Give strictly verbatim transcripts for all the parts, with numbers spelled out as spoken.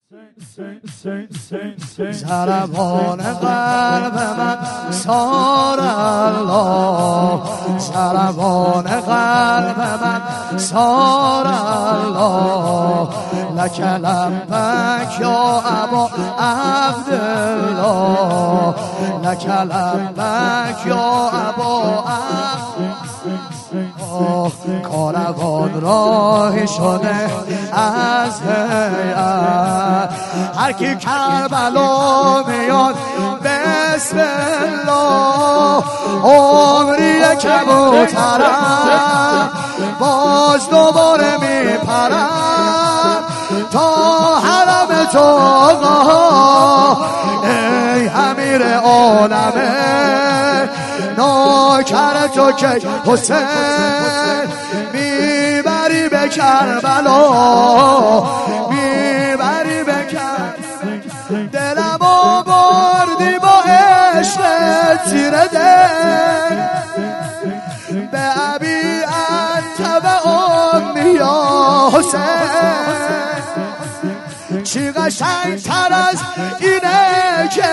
ضربان قلب من سار الله، ضربان قلب من سار الله، لک لبک یا ابا عبدالله، لک لبک یا ابا عبدالله. کاروان راهی شده از هیئت، هر کی کربلا میاد بسم الله. عمری کبوترم باز دوباره میپرم تا حرم تو آقا، ای امیر عالمه نوکر تو که حسین میبری به کربلا، میبری به کربلا. دلم آوردی با عشق تیره دل، به ابی انت و امی یا حسین. چی قشنگ تر از اینه که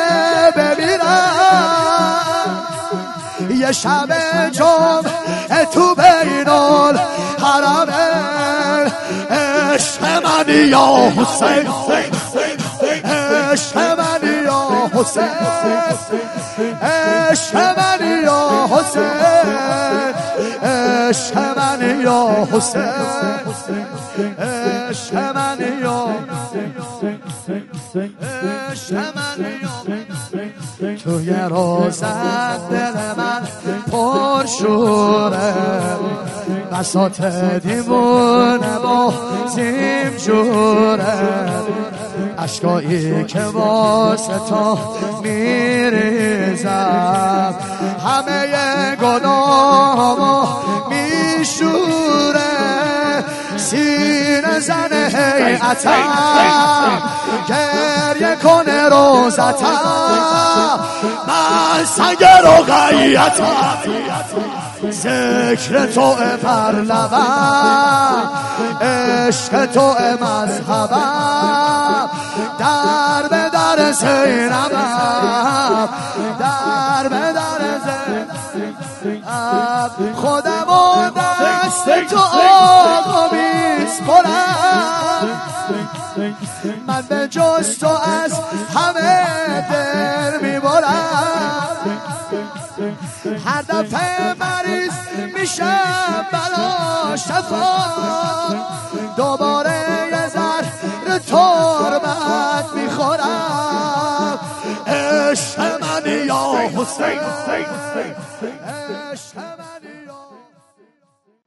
بمیرم یه شب جمعه تو بین الحرمین. عشق منی یا حسین، عشق منی یا حسین، عشق منی یا حسین، عشق منی یا حسین، عشق منی یا عشق منی یا. توی روزت دل من پرشوره، بساط دیوونه با زیم جوره، اشکایی که واسه تو میریزم همه گناهامو میشوره. سینه زن هیئتم گریه کنه روزتم، من سنگ رقیتم ذکر تو بر لبم، عشق تو مذهبم، در به در زینبم، در به در زینبم. خودم و دست تو آقا میسپرم، من به جز تو از همه دل میبرم. هر دفعه مریض میشم بلا شفا، دوباره یه ذره تربت میخورم. عشق منی یا حسین، عشق من